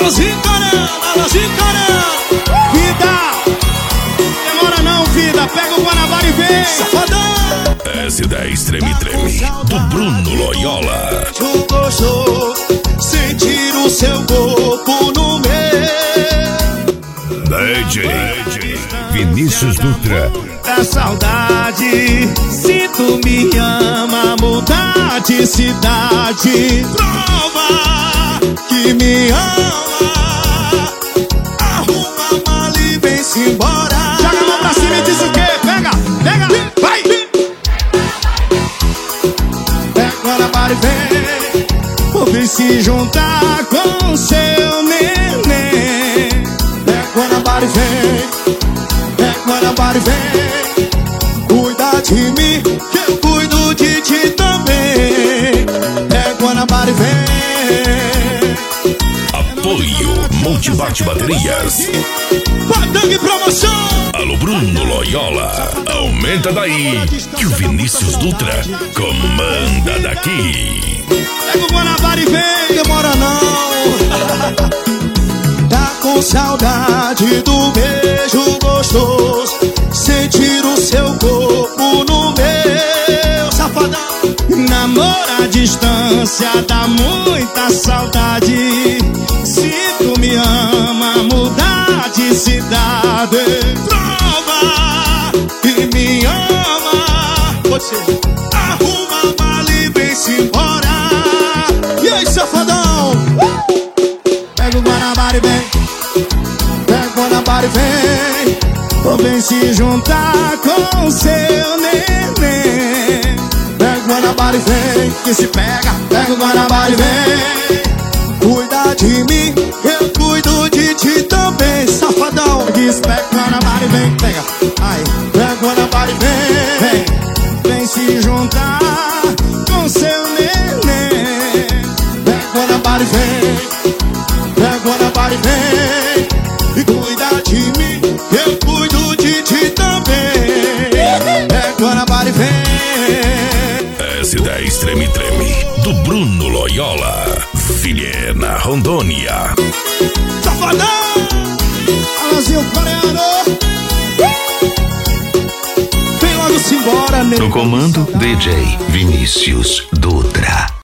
Alôzinho Coreano. Vida, demora não, vida. Pega o Guanabara e vem. Safadão. S10 Treme do Bruno Loyola. Gostou, sentir o seu corpo no meu. DJ Vinícius Dutra. Da saudade, se tu me ama, mudar de cidade. Prova que me ama. Arruma a mala e vem-se embora. Joga a mão pra cima e diz o quê? Pega, vai! Pega agora, para e vem. Vem se juntar com seu neném. Pega agora, para e vem. Pega agora, para e vem. Cuida de mim, que eu cuido de ti também. Pega agora, para e vem. Apoio Multibate Baterias. Patangue Promoção. Alô Bruno Loyola. Aumenta daí que o Vinícius Dutra comanda daqui. Pega o Guanabara e vem, demora não. Tá com saudade do beijo gostoso, sentir o seu corpo no meu. Safadão. Namora à distância dá muita saudade. Se tu me ama, mudar de cidade. Prova que me ama. Você arruma a mala e vem-se embora. E aí, safadão? Pega o Guanabara e vem. Pega o Guanabara e vem. Ou vem se juntar com seu neném. Pega o Guanabara e vem. Que se pega. Pega o Guanabara e vem. Cuida de mim, eu cuido de ti também. Safadão. Diz pega o Guanabara e vem. Pega. Ai. Pega o Guanabara e vem. Vem se juntar com seu neném. Pega o Guanabara e vem. Pega o Guanabara e vem. E cuida de mim, eu cuido de ti também. Pega o Guanabara e vem. S10 Treme do Bruno Loyola. Vilhena, Rondônia. Safadão! Alôzinho Coreano. Vem logo-se embora, nego. No comando, DJ Vinícius Dutra.